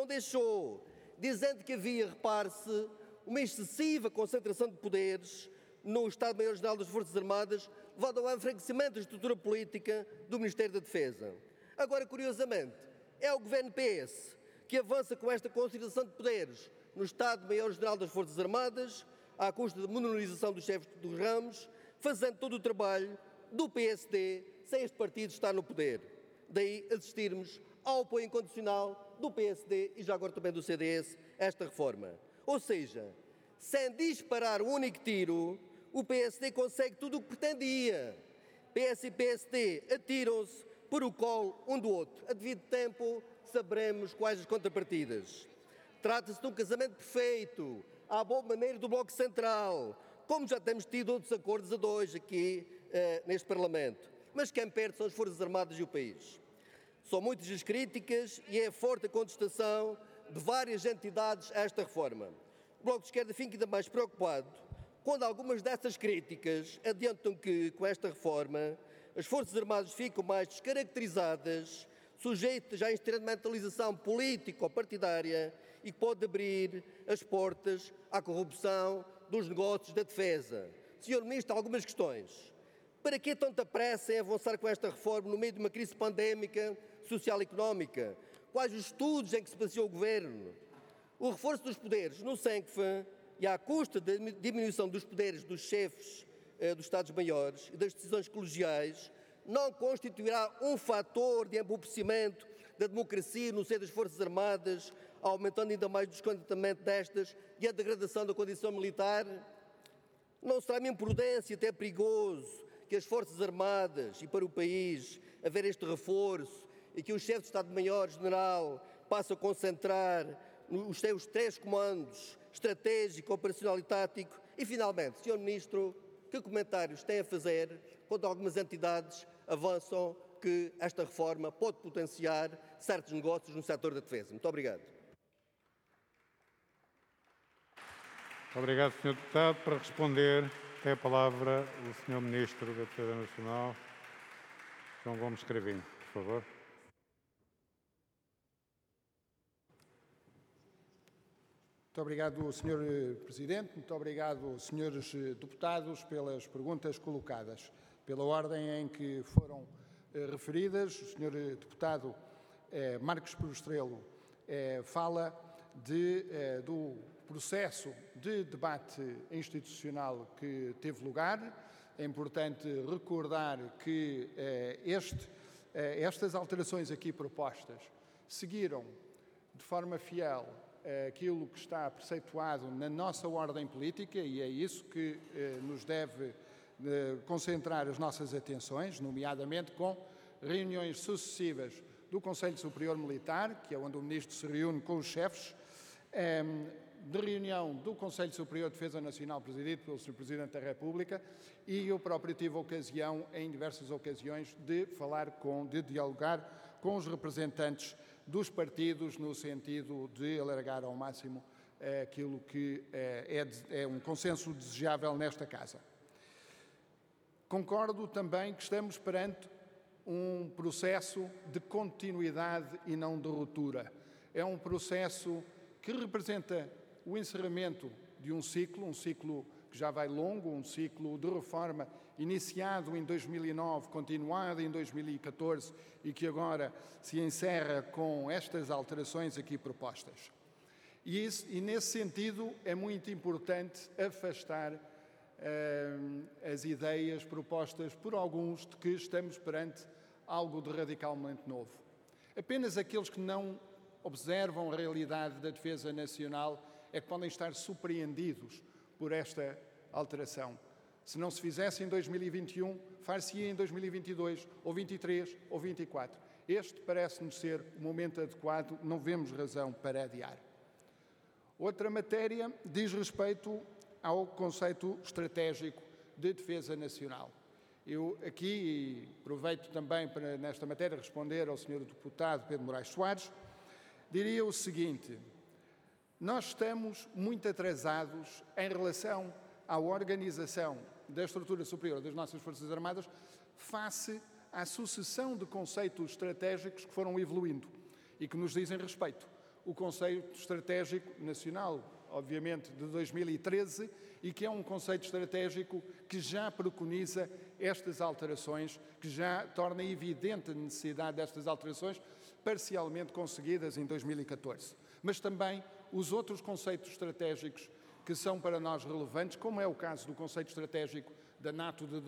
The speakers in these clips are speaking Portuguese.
deixou, dizendo que havia, repare-se, uma excessiva concentração de poderes no Estado-Maior-General das Forças Armadas, levado ao enfraquecimento da estrutura política do Ministério da Defesa. Agora, curiosamente, é o governo PS que avança com esta concentração de poderes no Estado-Maior-General das Forças Armadas, à custa da menorização dos chefes dos ramos, fazendo todo o trabalho do PSD sem este partido estar no poder. Daí assistirmos ao apoio incondicional do PSD e já agora também do CDS a esta reforma. Ou seja, sem disparar um único tiro, o PSD consegue tudo o que pretendia. PS e PSD atiram-se por o colo um do outro. A devido tempo saberemos quais as contrapartidas. Trata-se de um casamento perfeito, à boa maneira do Bloco Central, como já temos tido outros acordos a dois aqui neste Parlamento. Mas quem perde são as Forças Armadas e o país. São muitas as críticas e é forte a contestação de várias entidades a esta reforma. O Bloco de Esquerda fica ainda mais preocupado quando algumas dessas críticas adiantam que, com esta reforma, as Forças Armadas ficam mais descaracterizadas, sujeitas à instrumentalização político-partidária e que pode abrir as portas à corrupção dos negócios da defesa. Sr. Ministro, algumas questões. Para que tanta pressa em avançar com esta reforma no meio de uma crise pandémica, social e económica? Quais os estudos em que se baseou o Governo? O reforço dos poderes no SENCF e à custa da diminuição dos poderes dos chefes dos Estados-Maiores e das decisões colegiais não constituirá um fator de empobrecimento da democracia no seio das Forças Armadas, aumentando ainda mais o descontentamento destas e a degradação da condição militar? Não será uma imprudência, até perigoso, que as Forças Armadas e para o país haver este reforço e que o chefe de Estado-Maior-General passe a concentrar os seus 3 comandos, estratégico, operacional e tático? E, finalmente, Sr. Ministro, que comentários tem a fazer quando algumas entidades avançam que esta reforma pode potenciar certos negócios no setor da defesa? Muito obrigado. Obrigado, Sr. Deputado. Para responder, tem a palavra o Sr. Ministro da Defesa Nacional, João Gomes Cravinho, por favor. Muito obrigado, Sr. Presidente. Muito obrigado, senhores deputados, pelas perguntas colocadas. Pela ordem em que foram referidas, o Sr. Deputado Marcos Perestrelo fala do processo de debate institucional que teve lugar. É importante recordar que estas alterações aqui propostas seguiram de forma fiel aquilo que está preceituado na nossa ordem política e é isso que nos deve concentrar as nossas atenções, nomeadamente com reuniões sucessivas do Conselho Superior Militar, que é onde o Ministro se reúne com os chefes, de reunião do Conselho Superior de Defesa Nacional, presidido pelo Sr. Presidente da República, e eu próprio tive ocasião, em diversas ocasiões, de dialogar com os representantes dos partidos, no sentido de alargar ao máximo aquilo que é um consenso desejável nesta Casa. Concordo também que estamos perante um processo de continuidade e não de ruptura. É um processo que representa o encerramento de um ciclo que já vai longo, um ciclo de reforma iniciado em 2009, continuado em 2014 e que agora se encerra com estas alterações aqui propostas. E nesse sentido é muito importante afastar as ideias propostas por alguns de que estamos perante algo de radicalmente novo. Apenas aqueles que não observam a realidade da defesa nacional é que podem estar surpreendidos por esta alteração. Se não se fizesse em 2021, far-se-ia em 2022, ou 23, ou 24. Este parece-nos ser o momento adequado, não vemos razão para adiar. Outra matéria diz respeito ao conceito estratégico de defesa nacional. Eu aqui aproveito também para, nesta matéria, responder ao Sr. Deputado Pedro Moraes Soares. Diria o seguinte: nós estamos muito atrasados em relação à organização da estrutura superior das nossas Forças Armadas face à sucessão de conceitos estratégicos que foram evoluindo e que nos dizem respeito. o Conceito Estratégico Nacional, obviamente, de 2013, e que é um conceito estratégico que já preconiza estas alterações, que já torna evidente a necessidade destas alterações, parcialmente conseguidas em 2014. Mas também os outros conceitos estratégicos que são para nós relevantes, como é o caso do conceito estratégico da NATO de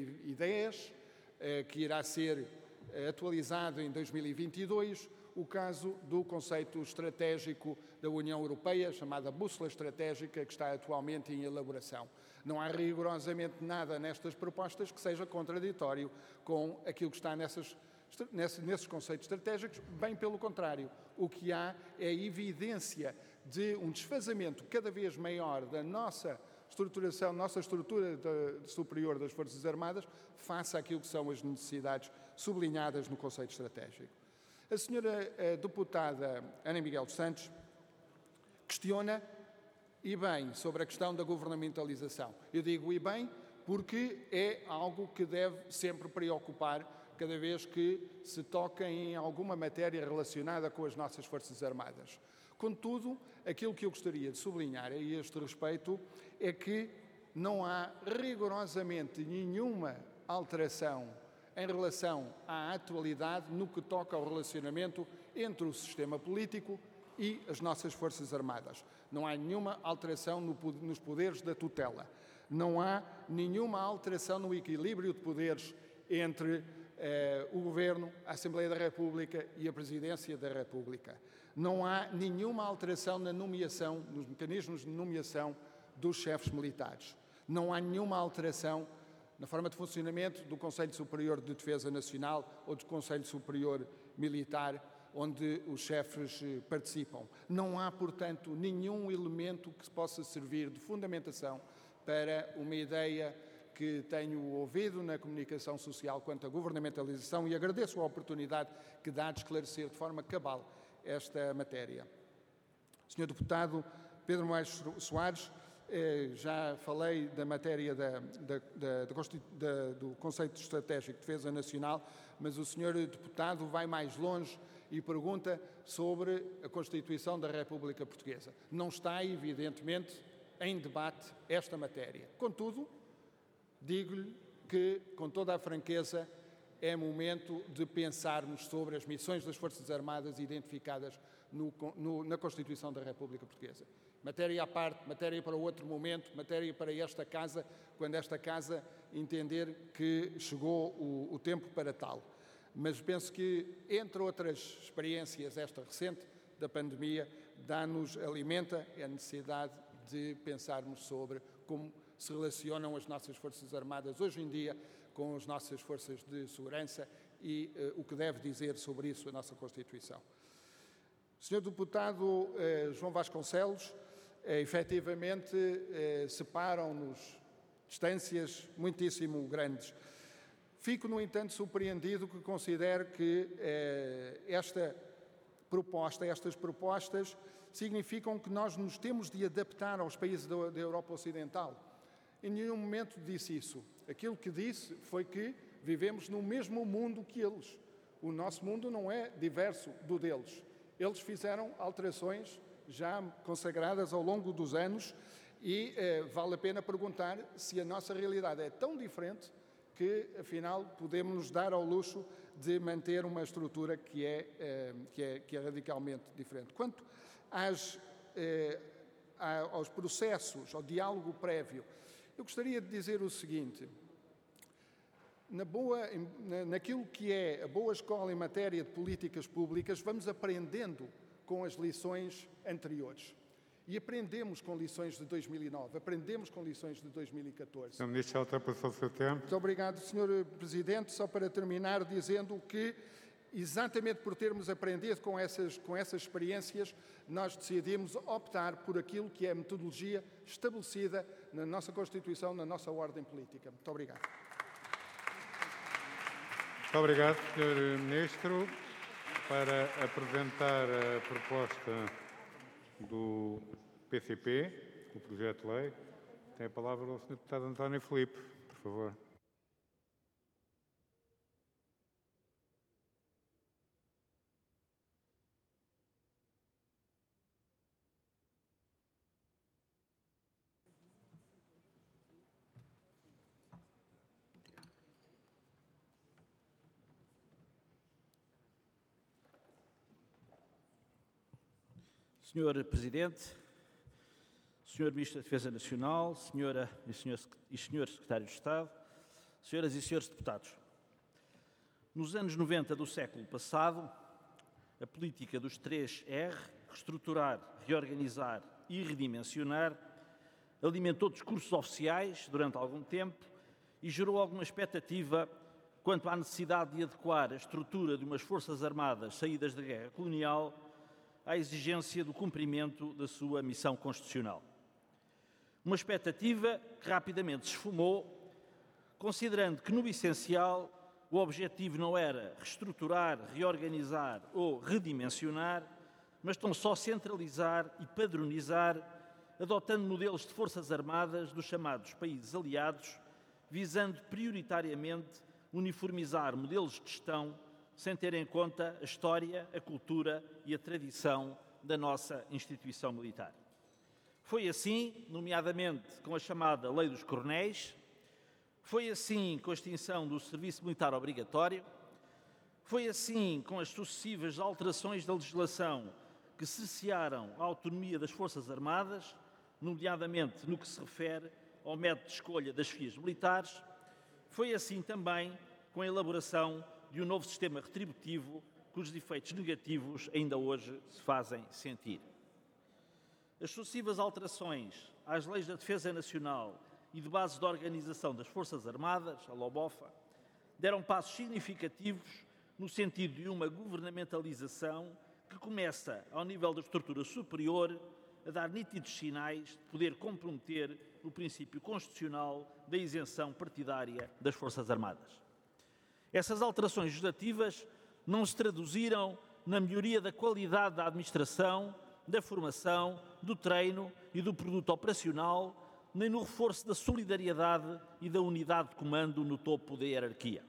2010, que irá ser atualizado em 2022, o caso do conceito estratégico da União Europeia, chamada Bússola Estratégica, que está atualmente em elaboração. Não há rigorosamente nada nestas propostas que seja contraditório com aquilo que está nesses conceitos estratégicos, bem pelo contrário. O que há é a evidência de um desfazamento cada vez maior da nossa estruturação, nossa estrutura superior das Forças Armadas, face àquilo que são as necessidades sublinhadas no conceito estratégico. A senhora deputada Ana Miguel dos Santos questiona, e bem, sobre a questão da governamentalização. Eu digo e bem porque é algo que deve sempre preocupar cada vez que se toca em alguma matéria relacionada com as nossas Forças Armadas. Contudo, aquilo que eu gostaria de sublinhar a este respeito é que não há rigorosamente nenhuma alteração em relação à atualidade no que toca ao relacionamento entre o sistema político e as nossas Forças Armadas. Não há nenhuma alteração nos poderes da tutela. Não há nenhuma alteração no equilíbrio de poderes entre o Governo, a Assembleia da República e a Presidência da República. Não há nenhuma alteração na nomeação, nos mecanismos de nomeação dos chefes militares. Não há nenhuma alteração na forma de funcionamento do Conselho Superior de Defesa Nacional ou do Conselho Superior Militar, onde os chefes participam. Não há, portanto, nenhum elemento que possa servir de fundamentação para uma ideia que tenho ouvido na comunicação social quanto à governamentalização, e agradeço a oportunidade que dá de esclarecer de forma cabal esta matéria. Sr. Deputado Pedro Moraes Soares, já falei da matéria do Conceito Estratégico de Defesa Nacional, mas o Sr. Deputado vai mais longe e pergunta sobre a Constituição da República Portuguesa. Não está, evidentemente, em debate esta matéria. Contudo, digo-lhe que, com toda a franqueza, é momento de pensarmos sobre as missões das Forças Armadas identificadas na Constituição da República Portuguesa. Matéria à parte, matéria para outro momento, matéria para esta Casa, quando esta Casa entender que chegou o tempo para tal. Mas penso que, entre outras experiências, esta recente da pandemia, alimenta a necessidade de pensarmos sobre como se relacionam as nossas Forças Armadas hoje em dia com as nossas forças de segurança e o que deve dizer sobre isso a nossa Constituição. Sr. Deputado João Vasconcelos, efetivamente separam-nos distâncias muitíssimo grandes. Fico, no entanto, surpreendido que considere que estas propostas significam que nós nos temos de adaptar aos países da Europa Ocidental. Em nenhum momento disse isso. Aquilo que disse foi que vivemos no mesmo mundo que eles. O nosso mundo não é diverso do deles. Eles fizeram alterações já consagradas ao longo dos anos e vale a pena perguntar se a nossa realidade é tão diferente que, afinal, podemos nos dar ao luxo de manter uma estrutura que é radicalmente diferente. Quanto aos processos, ao diálogo prévio, eu gostaria de dizer o seguinte: naquilo que é a boa escola em matéria de políticas públicas, vamos aprendendo com as lições anteriores. E aprendemos com lições de 2009, aprendemos com lições de 2014. Sr. Ministro, já ultrapassou o seu tempo. Muito obrigado, Sr. Presidente. Só para terminar, dizendo que, exatamente por termos aprendido com essas experiências, nós decidimos optar por aquilo que é a metodologia estabelecida na nossa Constituição, na nossa ordem política. Muito obrigado. Muito obrigado, Sr. Ministro. Para apresentar a proposta do PCP, o projeto de lei, tem a palavra o Sr. Deputado António Filipe, por favor. Senhor Presidente, Senhor Ministro da Defesa Nacional, Senhora e Senhor Secretário de Estado, Senhoras e Senhores Deputados. Nos anos 90 do século passado, a política dos 3R, reestruturar, reorganizar e redimensionar, alimentou discursos oficiais durante algum tempo e gerou alguma expectativa quanto à necessidade de adequar a estrutura de umas Forças Armadas saídas da guerra colonial à exigência do cumprimento da sua missão constitucional. Uma expectativa que rapidamente se esfumou, considerando que, no essencial, o objetivo não era reestruturar, reorganizar ou redimensionar, mas tão só centralizar e padronizar, adotando modelos de forças armadas dos chamados países aliados, visando prioritariamente uniformizar modelos de gestão sem ter em conta a história, a cultura e a tradição da nossa instituição militar. Foi assim, nomeadamente com a chamada Lei dos Coronéis, foi assim com a extinção do serviço militar obrigatório, foi assim com as sucessivas alterações da legislação que cercearam a autonomia das Forças Armadas, nomeadamente no que se refere ao método de escolha das chefias militares, foi assim também com a elaboração de um novo sistema retributivo cujos efeitos negativos ainda hoje se fazem sentir. As sucessivas alterações às leis da Defesa Nacional e de bases de organização das Forças Armadas, a LOBOFA, deram passos significativos no sentido de uma governamentalização que começa, ao nível da estrutura superior, a dar nítidos sinais de poder comprometer o princípio constitucional da isenção partidária das Forças Armadas. Essas alterações legislativas não se traduziram na melhoria da qualidade da administração, da formação, do treino e do produto operacional, nem no reforço da solidariedade e da unidade de comando no topo da hierarquia.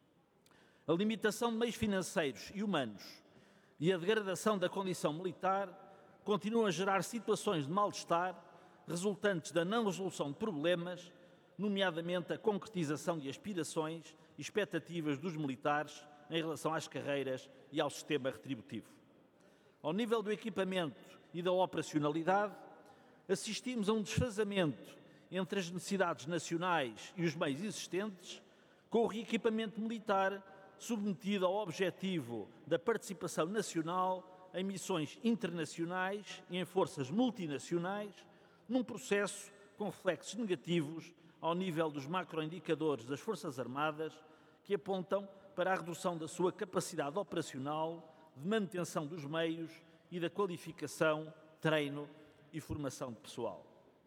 A limitação de meios financeiros e humanos e a degradação da condição militar continuam a gerar situações de mal-estar resultantes da não resolução de problemas, nomeadamente a concretização de aspirações e expectativas dos militares em relação às carreiras e ao sistema retributivo. Ao nível do equipamento e da operacionalidade, assistimos a um desfazamento entre as necessidades nacionais e os meios existentes, com o reequipamento militar submetido ao objetivo da participação nacional em missões internacionais e em forças multinacionais, num processo com reflexos negativos ao nível dos macroindicadores das Forças Armadas, que apontam para a redução da sua capacidade operacional, de manutenção dos meios e da qualificação, treino e formação de pessoal.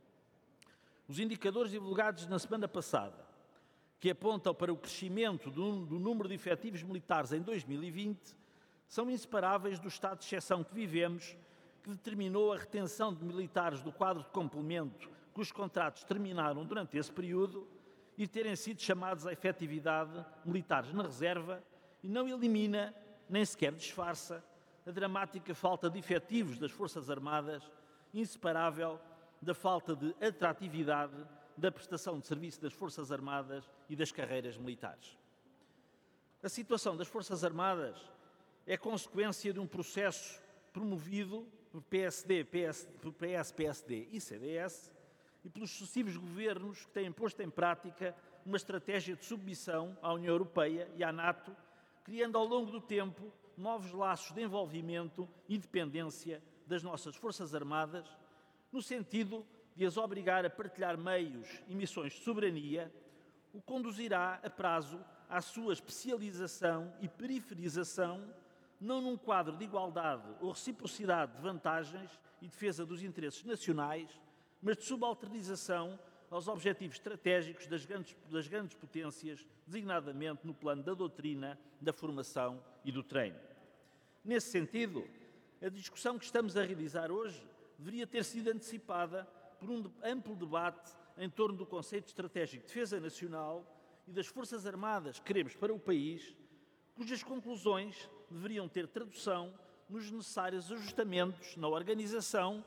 Os indicadores divulgados na semana passada, que apontam para o crescimento do número de efetivos militares em 2020, são inseparáveis do estado de exceção que vivemos, que determinou a retenção de militares do quadro de complemento cujos contratos terminaram durante esse período e terem sido chamados à efetividade militares na reserva, e não elimina, nem sequer disfarça, a dramática falta de efetivos das Forças Armadas, inseparável da falta de atratividade da prestação de serviço das Forças Armadas e das carreiras militares. A situação das Forças Armadas é consequência de um processo promovido por PSD, PS, PSD e CDS e pelos sucessivos governos que têm posto em prática uma estratégia de submissão à União Europeia e à NATO, criando ao longo do tempo novos laços de envolvimento e dependência das nossas Forças Armadas, no sentido de as obrigar a partilhar meios e missões de soberania, o que conduzirá a prazo à sua especialização e periferização, não num quadro de igualdade ou reciprocidade de vantagens e defesa dos interesses nacionais, mas de subalternização aos objetivos estratégicos das grandes potências, designadamente no plano da doutrina, da formação e do treino. Nesse sentido, a discussão que estamos a realizar hoje deveria ter sido antecipada por um amplo debate em torno do conceito estratégico de defesa nacional e das Forças Armadas que queremos para o país, cujas conclusões deveriam ter tradução nos necessários ajustamentos na organização